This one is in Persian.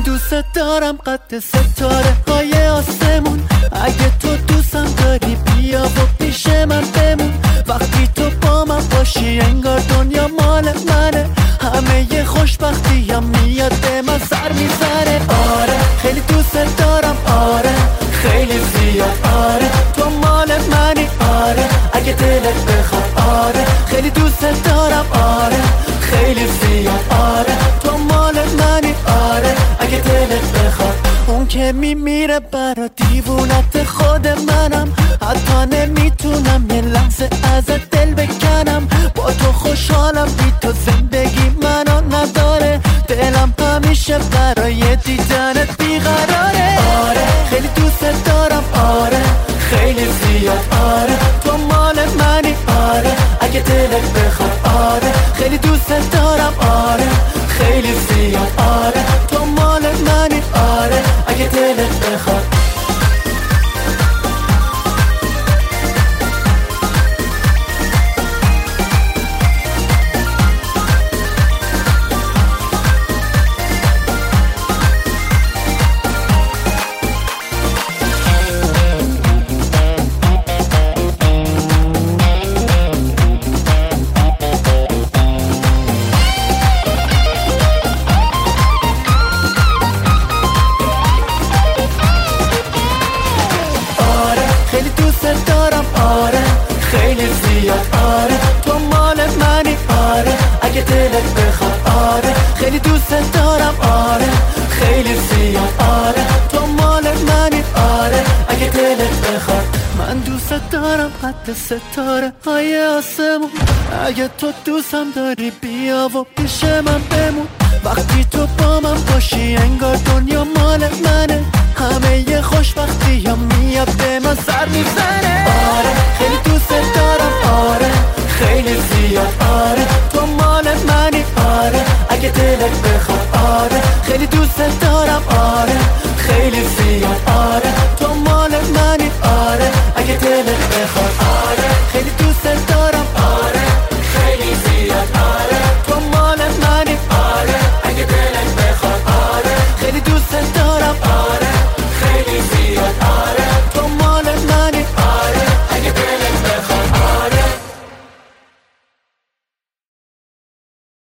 دوست دارم قد ستاره های آسمون. اگه تو دوستم داری بیا و پیش من بمون. وقتی تو با من باشی انگار دنیا مال منه. همه خوشبختی هم میاد به من سر میزنه. آره خیلی دوست دارم، آره خیلی زیاد، آره تو مال منی، آره اگه دلت بخواد، آره خیلی دوست دارم، آره خیلی زیاد، آره تو مال منی، آره اگه دلت بخواد. اون که میمیره برا دیوونت خود منم. حتی نمیتونم یه لحظه ازت دل بکنم. با تو خوشحالم، بی تو زندگی منو نداره. دلم همیشه برای دیدنت بیقراره. آره خیلی دوست دارم، آره خیلی زیاد، آره تو مال منی، آره اگه دلت بخواد، آره خیلی دوست دارم، آره خیلی زیاد، آره تو مال منی، آره اگه دلت بخواد. خیلی زیاد، آره تو مال منی، آره اگه دلت بخواد، آره خیلی دوست دارم، آره خیلی زیاد، آره تو مال منی، آره اگه دلت بخواد. من دوست دارم قد ستاره های آسمون. اگه تو دوستم داری بیا و پیش من بمون. وقتی تو با من باشی انگار دنیا مال منه. همه خوشبختی هم میاد به من سر میزنه. آره خیلی دوست دارم، آره خیلی زیاد، آره